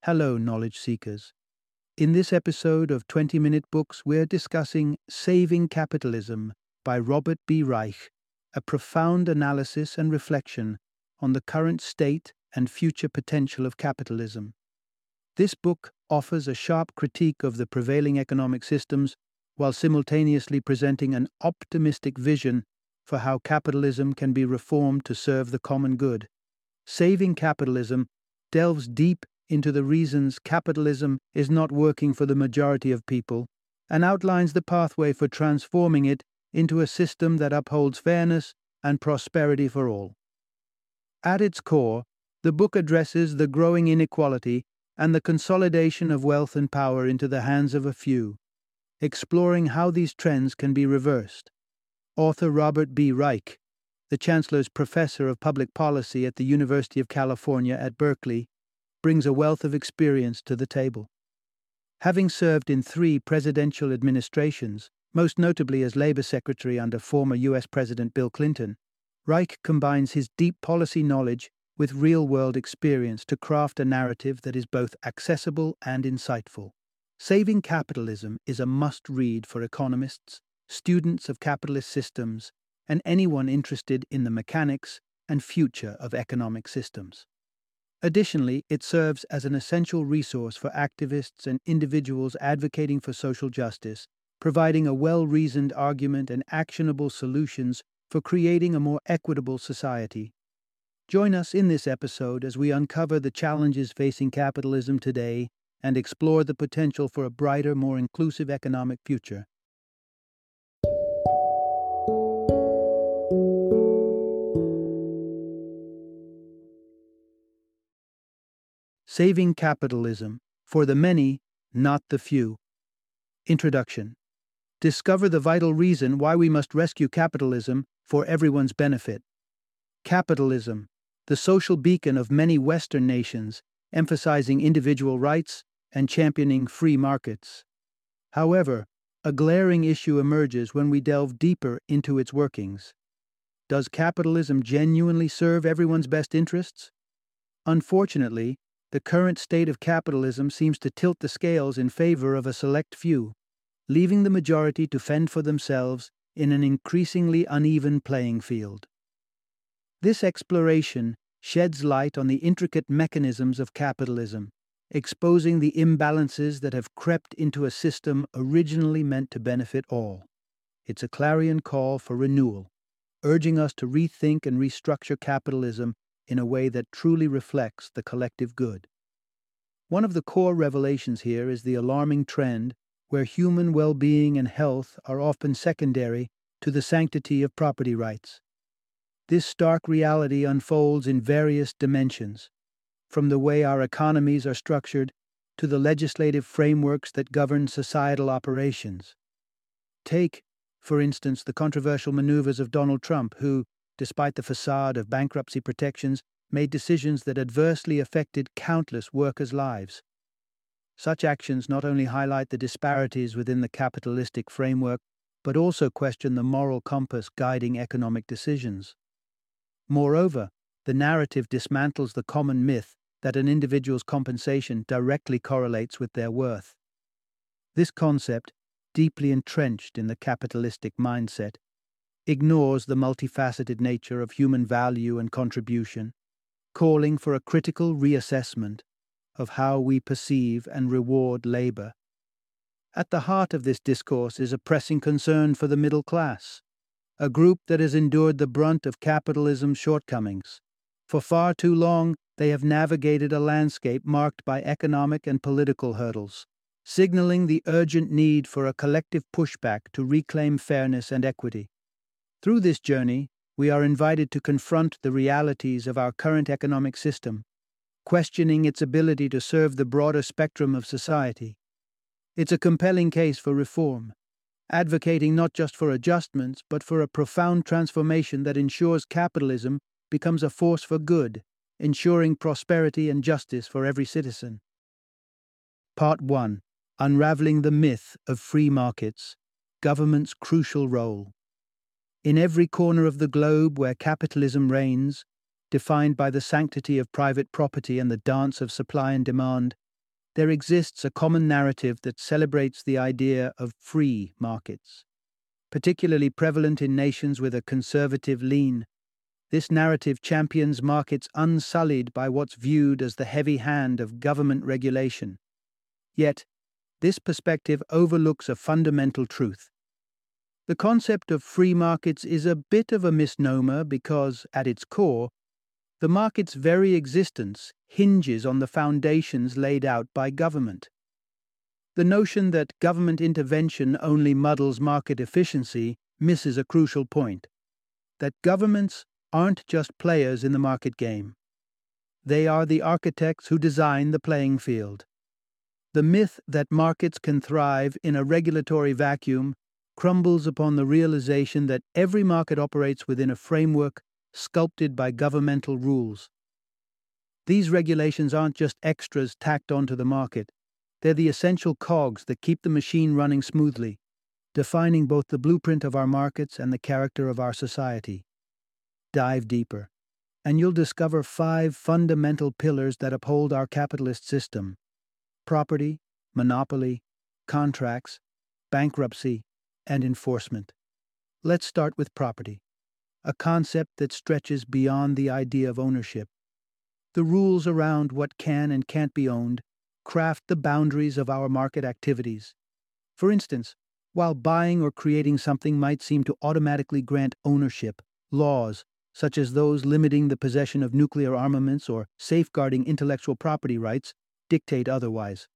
Hello, knowledge seekers. In this episode of 20-Minute Books, we're discussing Saving Capitalism by Robert B. Reich, a profound analysis and reflection on the current state and future potential of capitalism. This book offers a sharp critique of the prevailing economic systems while simultaneously presenting an optimistic vision for how capitalism can be reformed to serve the common good. Saving Capitalism delves deep into the reasons capitalism is not working for the majority of people and outlines the pathway for transforming it into a system that upholds fairness and prosperity for all. At its core, the book addresses the growing inequality and the consolidation of wealth and power into the hands of a few, exploring how these trends can be reversed. Author Robert B. Reich, the Chancellor's Professor of Public Policy at the University of California at Berkeley, brings a wealth of experience to the table. Having served in 3 presidential administrations, most notably as Labor Secretary under former U.S. President Bill Clinton, Reich combines his deep policy knowledge with real-world experience to craft a narrative that is both accessible and insightful. Saving Capitalism is a must-read for economists, students of capitalist systems, and anyone interested in the mechanics and future of economic systems. Additionally, it serves as an essential resource for activists and individuals advocating for social justice, providing a well-reasoned argument and actionable solutions for creating a more equitable society. Join us in this episode as we uncover the challenges facing capitalism today and explore the potential for a brighter, more inclusive economic future. Saving Capitalism, for the many, not the few. Introduction. Discover the vital reason why we must rescue capitalism for everyone's benefit. Capitalism, the social beacon of many Western nations, emphasizing individual rights and championing free markets. However, a glaring issue emerges when we delve deeper into its workings. Does capitalism genuinely serve everyone's best interests? Unfortunately, the current state of capitalism seems to tilt the scales in favor of a select few, leaving the majority to fend for themselves in an increasingly uneven playing field. This exploration sheds light on the intricate mechanisms of capitalism, exposing the imbalances that have crept into a system originally meant to benefit all. It's a clarion call for renewal, urging us to rethink and restructure capitalism in a way that truly reflects the collective good. One of the core revelations here is the alarming trend where human well-being and health are often secondary to the sanctity of property rights. This stark reality unfolds in various dimensions, from the way our economies are structured to the legislative frameworks that govern societal operations. Take, for instance, the controversial maneuvers of Donald Trump, who, despite the facade of bankruptcy protections, made decisions that adversely affected countless workers' lives. Such actions not only highlight the disparities within the capitalistic framework, but also question the moral compass guiding economic decisions. Moreover, the narrative dismantles the common myth that an individual's compensation directly correlates with their worth. This concept, deeply entrenched in the capitalistic mindset, ignores the multifaceted nature of human value and contribution, calling for a critical reassessment of how we perceive and reward labor. At the heart of this discourse is a pressing concern for the middle class, a group that has endured the brunt of capitalism's shortcomings. For far too long, they have navigated a landscape marked by economic and political hurdles, signaling the urgent need for a collective pushback to reclaim fairness and equity. Through this journey, we are invited to confront the realities of our current economic system, questioning its ability to serve the broader spectrum of society. It's a compelling case for reform, advocating not just for adjustments, but for a profound transformation that ensures capitalism becomes a force for good, ensuring prosperity and justice for every citizen. Part 1. Unraveling the myth of free markets, government's crucial role. In every corner of the globe where capitalism reigns, defined by the sanctity of private property and the dance of supply and demand, there exists a common narrative that celebrates the idea of free markets. Particularly prevalent in nations with a conservative lean, this narrative champions markets unsullied by what's viewed as the heavy hand of government regulation. Yet, this perspective overlooks a fundamental truth. The concept of free markets is a bit of a misnomer because, at its core, the market's very existence hinges on the foundations laid out by government. The notion that government intervention only muddles market efficiency misses a crucial point: that governments aren't just players in the market game. They are the architects who design the playing field. The myth that markets can thrive in a regulatory vacuum crumbles upon the realization that every market operates within a framework sculpted by governmental rules. These regulations aren't just extras tacked onto the market. They're the essential cogs that keep the machine running smoothly, defining both the blueprint of our markets and the character of our society. Dive deeper, and you'll discover 5 fundamental pillars that uphold our capitalist system: property, monopoly, contracts, bankruptcy, and enforcement. Let's start with property, a concept that stretches beyond the idea of ownership. The rules around what can and can't be owned craft the boundaries of our market activities. For instance, while buying or creating something might seem to automatically grant ownership, laws, such as those limiting the possession of nuclear armaments or safeguarding intellectual property rights, dictate otherwise.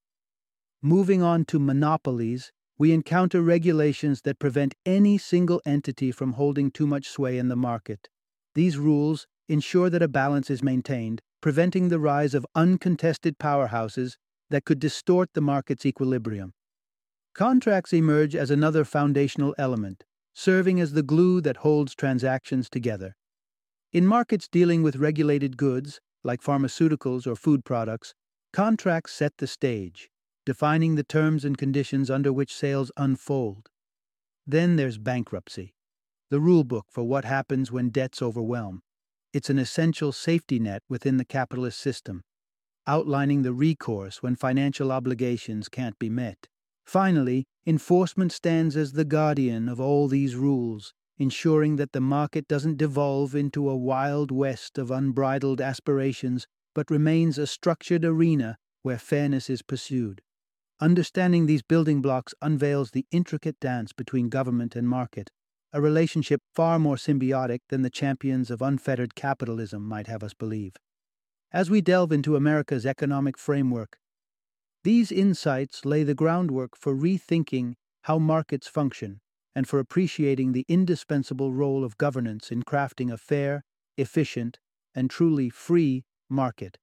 Moving on to monopolies, we encounter regulations that prevent any single entity from holding too much sway in the market. These rules ensure that a balance is maintained, preventing the rise of uncontested powerhouses that could distort the market's equilibrium. Contracts emerge as another foundational element, serving as the glue that holds transactions together. In markets dealing with regulated goods, like pharmaceuticals or food products, contracts set the stage, defining the terms and conditions under which sales unfold. Then there's bankruptcy, the rulebook for what happens when debts overwhelm. It's an essential safety net within the capitalist system, outlining the recourse when financial obligations can't be met. Finally, enforcement stands as the guardian of all these rules, ensuring that the market doesn't devolve into a wild west of unbridled aspirations, but remains a structured arena where fairness is pursued. Understanding these building blocks unveils the intricate dance between government and market, a relationship far more symbiotic than the champions of unfettered capitalism might have us believe. As we delve into America's economic framework, these insights lay the groundwork for rethinking how markets function and for appreciating the indispensable role of governance in crafting a fair, efficient, and truly free market.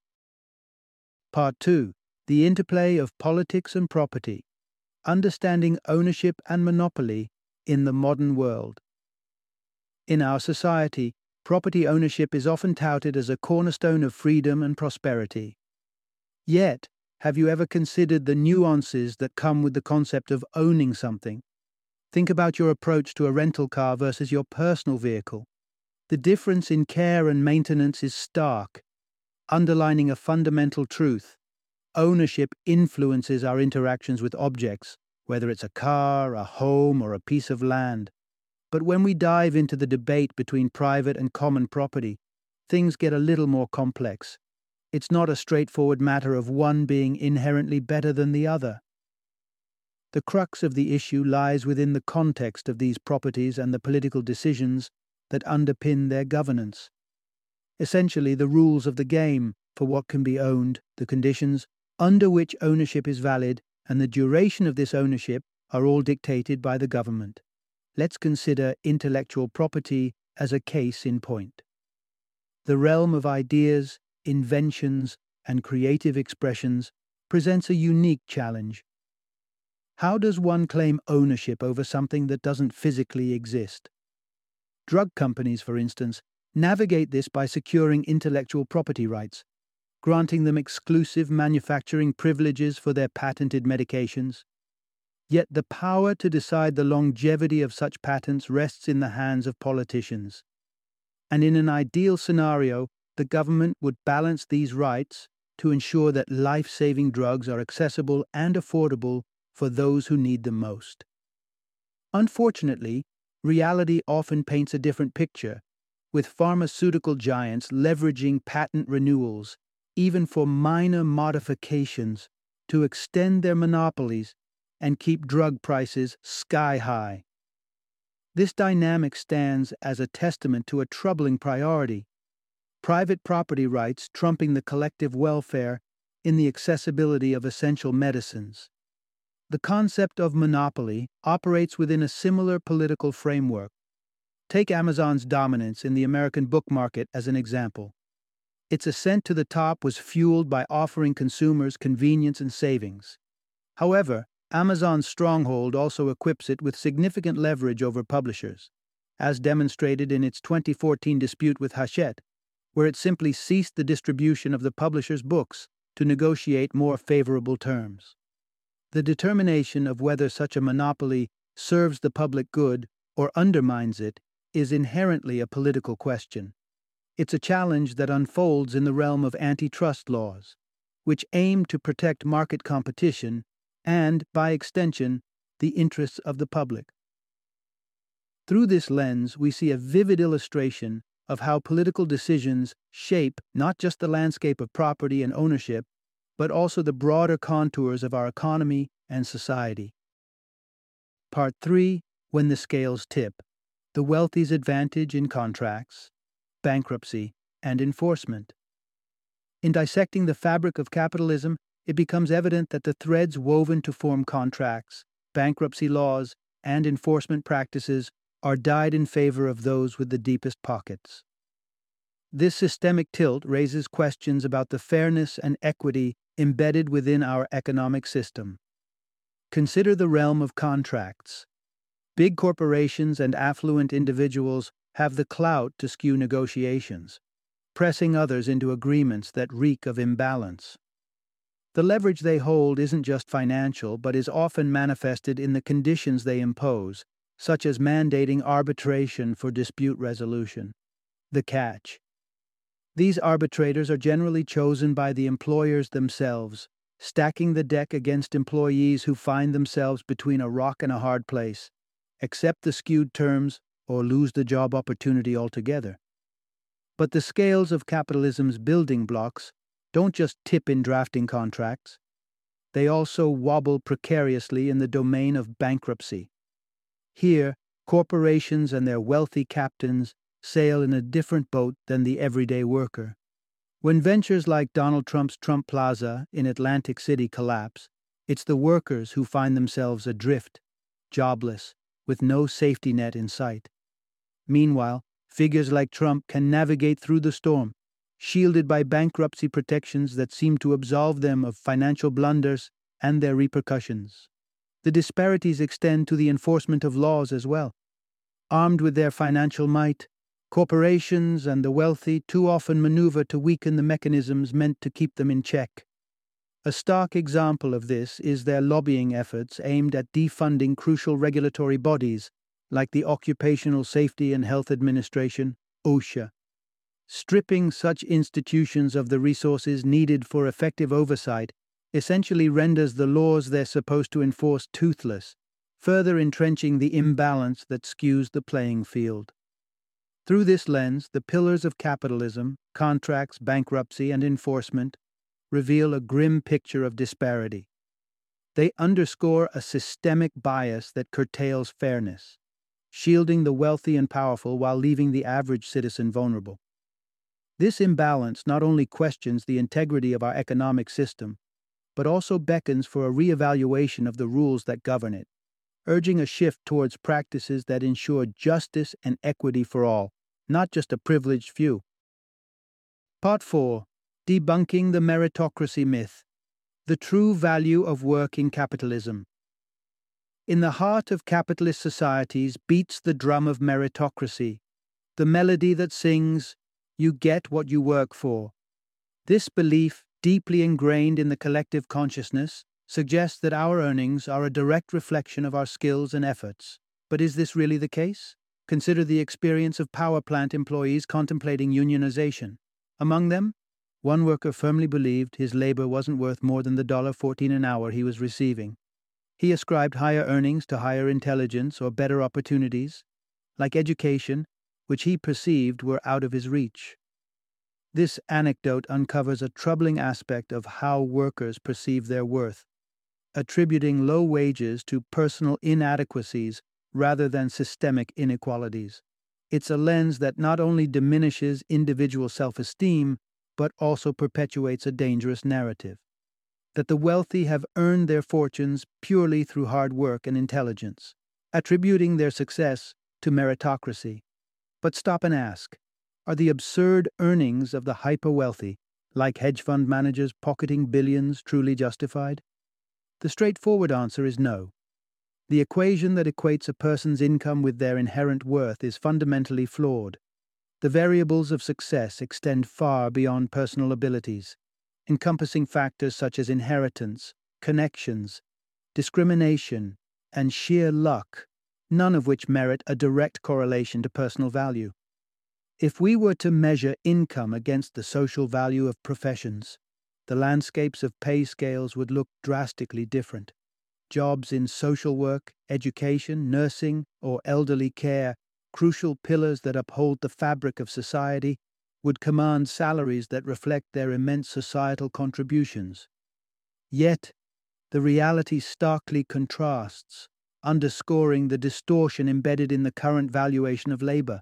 Part 2. The interplay of politics and property. Understanding ownership and monopoly in the modern world. In our society, property ownership is often touted as a cornerstone of freedom and prosperity. Yet, have you ever considered the nuances that come with the concept of owning something? Think about your approach to a rental car versus your personal vehicle. The difference in care and maintenance is stark, underlining a fundamental truth. Ownership influences our interactions with objects, whether it's a car, a home, or a piece of land. But when we dive into the debate between private and common property, things get a little more complex. It's not a straightforward matter of one being inherently better than the other. The crux of the issue lies within the context of these properties and the political decisions that underpin their governance. Essentially, the rules of the game for what can be owned, the conditions under which ownership is valid, and the duration of this ownership are all dictated by the government. Let's consider intellectual property as a case in point. The realm of ideas, inventions, and creative expressions presents a unique challenge. How does one claim ownership over something that doesn't physically exist? Drug companies, for instance, navigate this by securing intellectual property rights, granting them exclusive manufacturing privileges for their patented medications. Yet the power to decide the longevity of such patents rests in the hands of politicians. And in an ideal scenario, the government would balance these rights, to ensure that life-saving drugs are accessible and affordable for those who need them most. Unfortunately, reality often paints a different picture, with pharmaceutical giants leveraging patent renewals, even for minor modifications, to extend their monopolies and keep drug prices sky high. This dynamic stands as a testament to a troubling priority: private property rights trumping the collective welfare in the accessibility of essential medicines. The concept of monopoly operates within a similar political framework. Take Amazon's dominance in the American book market as an example. Its ascent to the top was fueled by offering consumers convenience and savings. However, Amazon's stronghold also equips it with significant leverage over publishers, as demonstrated in its 2014 dispute with Hachette, where it simply ceased the distribution of the publisher's books to negotiate more favorable terms. The determination of whether such a monopoly serves the public good or undermines it is inherently a political question. It's a challenge that unfolds in the realm of antitrust laws, which aim to protect market competition and, by extension, the interests of the public. Through this lens, we see a vivid illustration of how political decisions shape not just the landscape of property and ownership, but also the broader contours of our economy and society. Part 3: When the Scales Tip: The Wealthy's Advantage in Contracts, Bankruptcy, and Enforcement. In dissecting the fabric of capitalism, it becomes evident that the threads woven to form contracts, bankruptcy laws, and enforcement practices are dyed in favor of those with the deepest pockets. This systemic tilt raises questions about the fairness and equity embedded within our economic system. Consider the realm of contracts. Big corporations and affluent individuals have the clout to skew negotiations, pressing others into agreements that reek of imbalance. The leverage they hold isn't just financial, but is often manifested in the conditions they impose, such as mandating arbitration for dispute resolution. The catch: these arbitrators are generally chosen by the employers themselves, stacking the deck against employees who find themselves between a rock and a hard place, accept the skewed terms, or lose the job opportunity altogether. But the scales of capitalism's building blocks don't just tip in drafting contracts. They also wobble precariously in the domain of bankruptcy. Here, corporations and their wealthy captains sail in a different boat than the everyday worker. When ventures like Donald Trump's Trump Plaza in Atlantic City collapse, it's the workers who find themselves adrift, jobless, with no safety net in sight. Meanwhile, figures like Trump can navigate through the storm, shielded by bankruptcy protections that seem to absolve them of financial blunders and their repercussions. The disparities extend to the enforcement of laws as well. Armed with their financial might, corporations and the wealthy too often maneuver to weaken the mechanisms meant to keep them in check. A stark example of this is their lobbying efforts aimed at defunding crucial regulatory bodies like the Occupational Safety and Health Administration, OSHA. Stripping such institutions of the resources needed for effective oversight essentially renders the laws they're supposed to enforce toothless, further entrenching the imbalance that skews the playing field. Through this lens, the pillars of capitalism, contracts, bankruptcy, and enforcement, reveal a grim picture of disparity. They underscore a systemic bias that curtails fairness, shielding the wealthy and powerful while leaving the average citizen vulnerable. This imbalance not only questions the integrity of our economic system, but also beckons for a reevaluation of the rules that govern it, urging a shift towards practices that ensure justice and equity for all, not just a privileged few. Part 4: Debunking the Meritocracy Myth: The True Value of Work in Capitalism. In the heart of capitalist societies beats the drum of meritocracy, the melody that sings, "You get what you work for." This belief, deeply ingrained in the collective consciousness, suggests that our earnings are a direct reflection of our skills and efforts. But is this really the case? Consider the experience of power plant employees contemplating unionization. Among them, One worker firmly believed his labor wasn't worth more than the $14 an hour he was receiving. He ascribed higher earnings to higher intelligence or better opportunities, like education, which he perceived were out of his reach. This anecdote uncovers a troubling aspect of how workers perceive their worth, attributing low wages to personal inadequacies rather than systemic inequalities. It's a lens that not only diminishes individual self-esteem, but also perpetuates a dangerous narrative that the wealthy have earned their fortunes purely through hard work and intelligence, attributing their success to meritocracy. But stop and ask, are the absurd earnings of the hyper-wealthy, like hedge fund managers pocketing billions, truly justified? The straightforward answer is no. The equation that equates a person's income with their inherent worth is fundamentally flawed. The variables of success extend far beyond personal abilities, encompassing factors such as inheritance, connections, discrimination, and sheer luck, none of which merit a direct correlation to personal value. If we were to measure income against the social value of professions, the landscapes of pay scales would look drastically different. Jobs in social work, education, nursing, or elderly care, crucial pillars that uphold the fabric of society, would command salaries that reflect their immense societal contributions. Yet, the reality starkly contrasts, underscoring the distortion embedded in the current valuation of labor.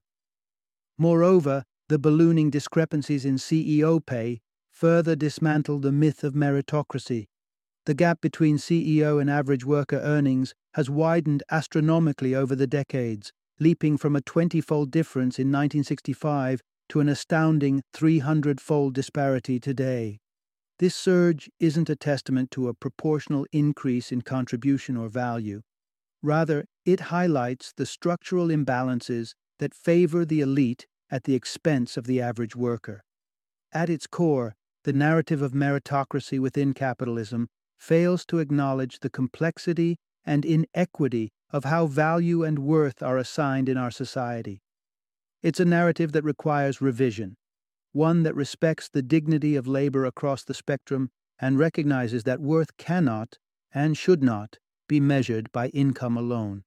Moreover, the ballooning discrepancies in CEO pay further dismantle the myth of meritocracy. The gap between CEO and average worker earnings has widened astronomically over the decades, leaping from a 20-fold difference in 1965 to an astounding 300-fold disparity today. This surge isn't a testament to a proportional increase in contribution or value. Rather, it highlights the structural imbalances that favor the elite at the expense of the average worker. At its core, the narrative of meritocracy within capitalism fails to acknowledge the complexity and inequity of how value and worth are assigned in our society. It's a narrative that requires revision, one that respects the dignity of labor across the spectrum and recognizes that worth cannot and should not be measured by income alone.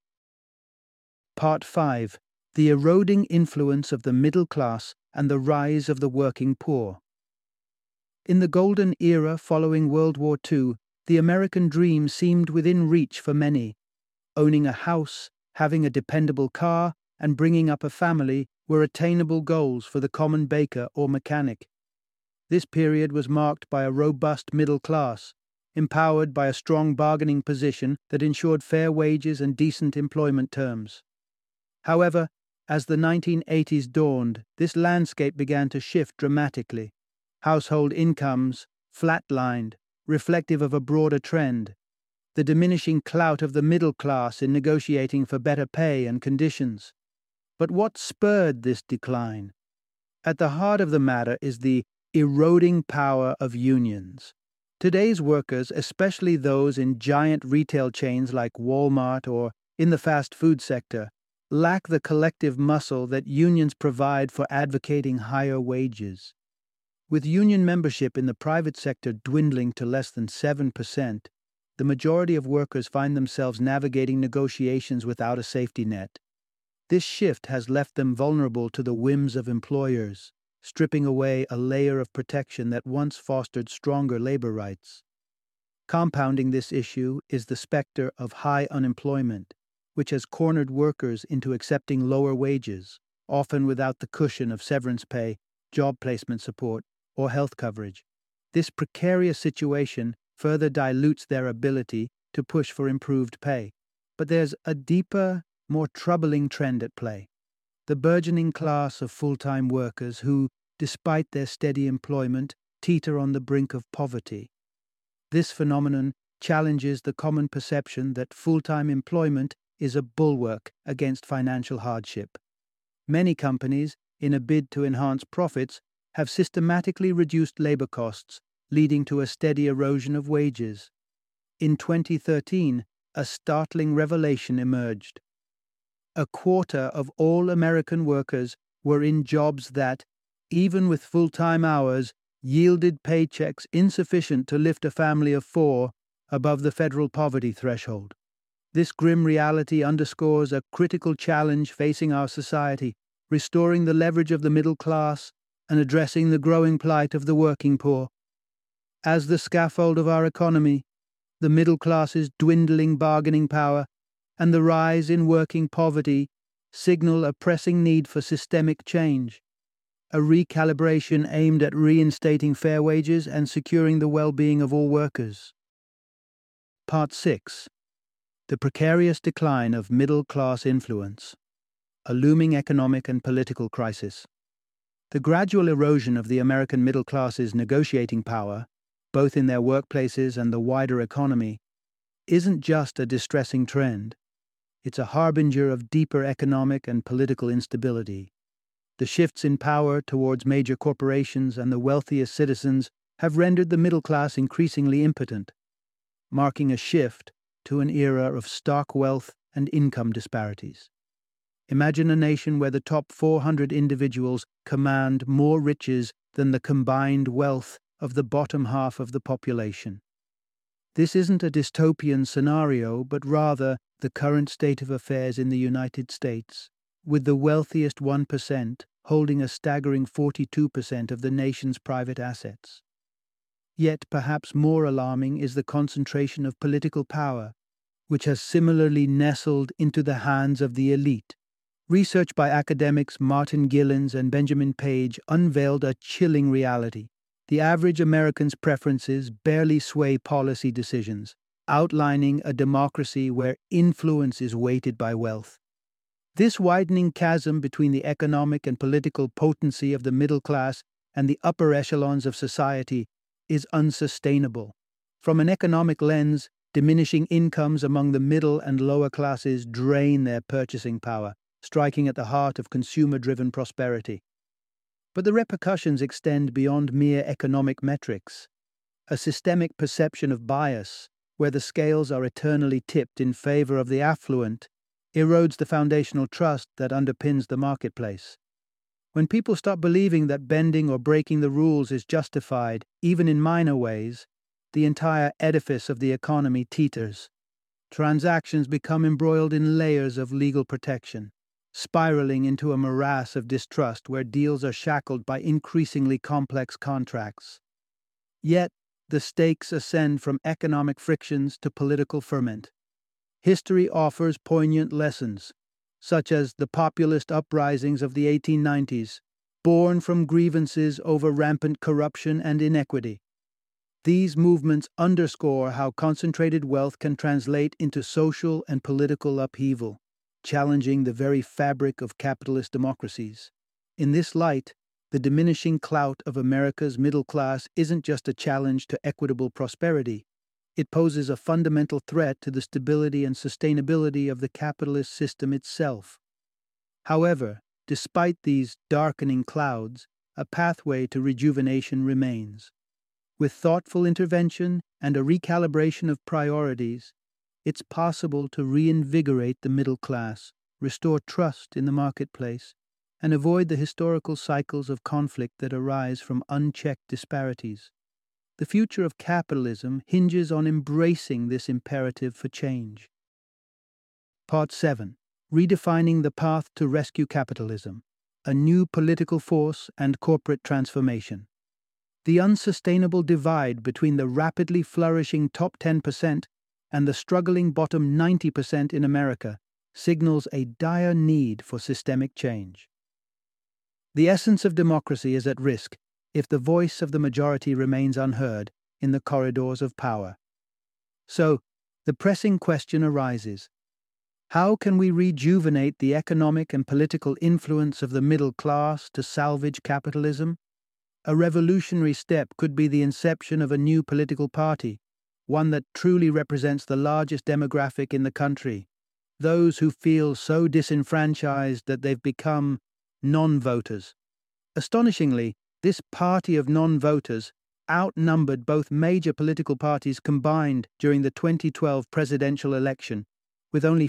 Part 5. The eroding influence of the middle class and the rise of the working poor. In the golden era following World War II, the American dream seemed within reach for many. Owning a house, having a dependable car, and bringing up a family were attainable goals for the common baker or mechanic. This period was marked by a robust middle class, empowered by a strong bargaining position that ensured fair wages and decent employment terms. However, as the 1980s dawned, this landscape began to shift dramatically. Household incomes flatlined, reflective of a broader trend: the diminishing clout of the middle class in negotiating for better pay and conditions. But what spurred this decline? At the heart of the matter is the eroding power of unions. Today's workers, especially those in giant retail chains like Walmart or in the fast food sector, lack the collective muscle that unions provide for advocating higher wages. With union membership in the private sector dwindling to less than 7%, the majority of workers find themselves navigating negotiations without a safety net. This shift has left them vulnerable to the whims of employers, stripping away a layer of protection that once fostered stronger labor rights. Compounding this issue is the specter of high unemployment, which has cornered workers into accepting lower wages, often without the cushion of severance pay, job placement support, or health coverage. This precarious situation further dilutes their ability to push for improved pay. But there's a deeper, more troubling trend at play: the burgeoning class of full-time workers who, despite their steady employment, teeter on the brink of poverty. This phenomenon challenges the common perception that full-time employment is a bulwark against financial hardship. Many companies, in a bid to enhance profits, have systematically reduced labor costs, leading to a steady erosion of wages. In 2013, a startling revelation emerged. A quarter of all American workers were in jobs that, even with full-time hours, yielded paychecks insufficient to lift a family of 4 above the federal poverty threshold. This grim reality underscores a critical challenge facing our society, restoring the leverage of the middle class and addressing the growing plight of the working poor. As the scaffold of our economy, the middle class's dwindling bargaining power and the rise in working poverty signal a pressing need for systemic change, a recalibration aimed at reinstating fair wages and securing the well-being of all workers. Part 6. The precarious decline of middle-class influence, a looming economic and political crisis. The gradual erosion of the American middle class's negotiating power, both in their workplaces and the wider economy, isn't just a distressing trend. It's a harbinger of deeper economic and political instability. The shifts in power towards major corporations and the wealthiest citizens have rendered the middle class increasingly impotent, marking a shift to an era of stark wealth and income disparities. Imagine a nation where the top 400 individuals command more riches than the combined wealth of the bottom half of the population. This isn't a dystopian scenario, but rather the current state of affairs in the United States, with the wealthiest 1% holding a staggering 42% of the nation's private assets. Yet perhaps more alarming is the concentration of political power, which has similarly nestled into the hands of the elite. Research by academics Martin Gilens and Benjamin Page unveiled a chilling reality. The average American's preferences barely sway policy decisions, outlining a democracy where influence is weighted by wealth. This widening chasm between the economic and political potency of the middle class and the upper echelons of society is unsustainable. From an economic lens, diminishing incomes among the middle and lower classes drain their purchasing power, striking at the heart of consumer-driven prosperity. But the repercussions extend beyond mere economic metrics. A systemic perception of bias, where the scales are eternally tipped in favor of the affluent, erodes the foundational trust that underpins the marketplace. When people stop believing that bending or breaking the rules is justified, even in minor ways, the entire edifice of the economy teeters. Transactions become embroiled in layers of legal protection, spiraling into a morass of distrust where deals are shackled by increasingly complex contracts. Yet, the stakes ascend from economic frictions to political ferment. History offers poignant lessons, such as the populist uprisings of the 1890s, born from grievances over rampant corruption and inequity. These movements underscore how concentrated wealth can translate into social and political upheaval, challenging the very fabric of capitalist democracies. In this light, the diminishing clout of America's middle class isn't just a challenge to equitable prosperity. It poses a fundamental threat to the stability and sustainability of the capitalist system itself. However, despite these darkening clouds, a pathway to rejuvenation remains. With thoughtful intervention and a recalibration of priorities, it's possible to reinvigorate the middle class, restore trust in the marketplace, and avoid the historical cycles of conflict that arise from unchecked disparities. The future of capitalism hinges on embracing this imperative for change. Part 7. Redefining the path to rescue capitalism, a new political force and corporate transformation. The unsustainable divide between the rapidly flourishing top 10% and the struggling bottom 90% in America signals a dire need for systemic change. The essence of democracy is at risk if the voice of the majority remains unheard in the corridors of power. So, the pressing question arises: how can we rejuvenate the economic and political influence of the middle class to salvage capitalism? A revolutionary step could be the inception of a new political party, one that truly represents the largest demographic in the country, those who feel so disenfranchised that they've become non-voters. Astonishingly, this party of non-voters outnumbered both major political parties combined during the 2012 presidential election, with only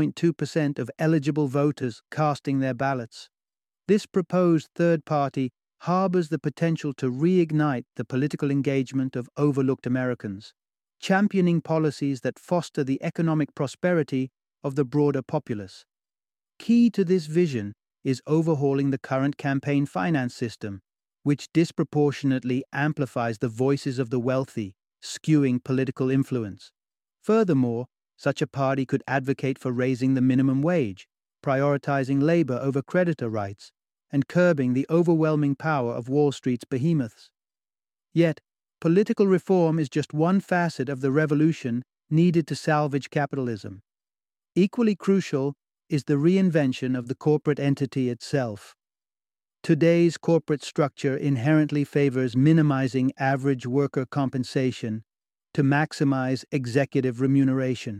58.2% of eligible voters casting their ballots. This proposed third party harbors the potential to reignite the political engagement of overlooked Americans, championing policies that foster the economic prosperity of the broader populace. Key to this vision is overhauling the current campaign finance system, which disproportionately amplifies the voices of the wealthy, skewing political influence. Furthermore, such a party could advocate for raising the minimum wage, prioritizing labor over creditor rights, and curbing the overwhelming power of Wall Street's behemoths. Yet, political reform is just one facet of the revolution needed to salvage capitalism. Equally crucial is the reinvention of the corporate entity itself. Today's corporate structure inherently favors minimizing average worker compensation to maximize executive remuneration.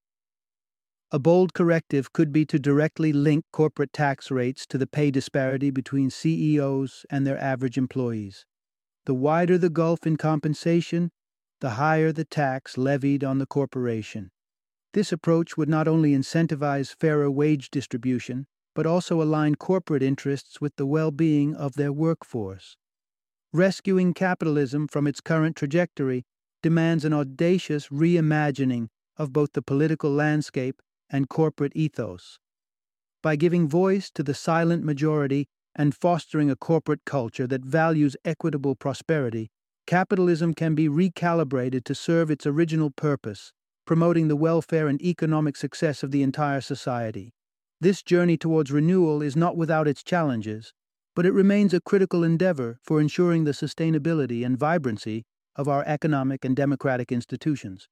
A bold corrective could be to directly link corporate tax rates to the pay disparity between CEOs and their average employees. The wider the gulf in compensation, the higher the tax levied on the corporation. This approach would not only incentivize fairer wage distribution, but also align corporate interests with the well-being of their workforce. Rescuing capitalism from its current trajectory demands an audacious reimagining of both the political landscape and corporate ethos. By giving voice to the silent majority and fostering a corporate culture that values equitable prosperity, capitalism can be recalibrated to serve its original purpose, promoting the welfare and economic success of the entire society. This journey towards renewal is not without its challenges, but it remains a critical endeavor for ensuring the sustainability and vibrancy of our economic and democratic institutions.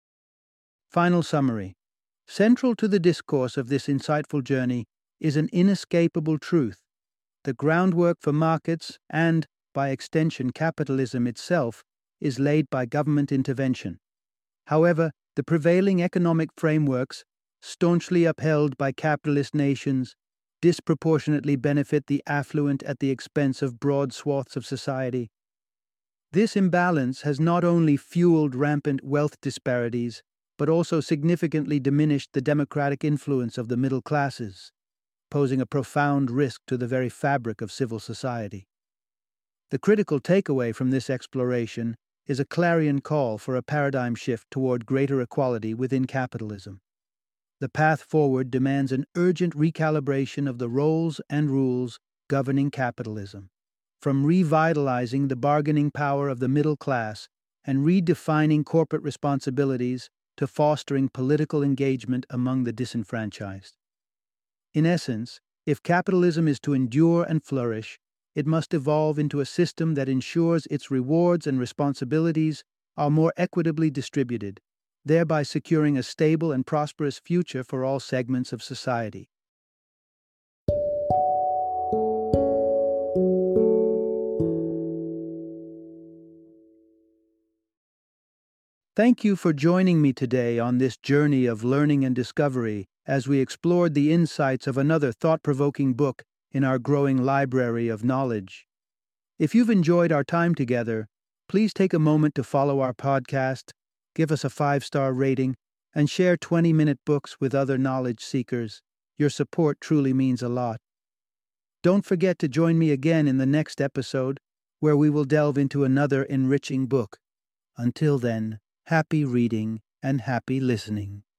Final summary. Central to the discourse of this insightful journey is an inescapable truth. The groundwork for markets and, by extension, capitalism itself is laid by government intervention. However, the prevailing economic frameworks, staunchly upheld by capitalist nations, disproportionately benefit the affluent at the expense of broad swaths of society. This imbalance has not only fueled rampant wealth disparities, but also significantly diminished the democratic influence of the middle classes, posing a profound risk to the very fabric of civil society. The critical takeaway from this exploration is a clarion call for a paradigm shift toward greater equality within capitalism. The path forward demands an urgent recalibration of the roles and rules governing capitalism, from revitalizing the bargaining power of the middle class and redefining corporate responsibilities to fostering political engagement among the disenfranchised. In essence, if capitalism is to endure and flourish, it must evolve into a system that ensures its rewards and responsibilities are more equitably distributed, thereby securing a stable and prosperous future for all segments of society. Thank you for joining me today on this journey of learning and discovery as we explored the insights of another thought-provoking book in our growing library of knowledge. If you've enjoyed our time together, please take a moment to follow our podcast, give us a 5-star rating, and share 20-minute books with other knowledge seekers. Your support truly means a lot. Don't forget to join me again in the next episode, where we will delve into another enriching book. Until then, happy reading and happy listening.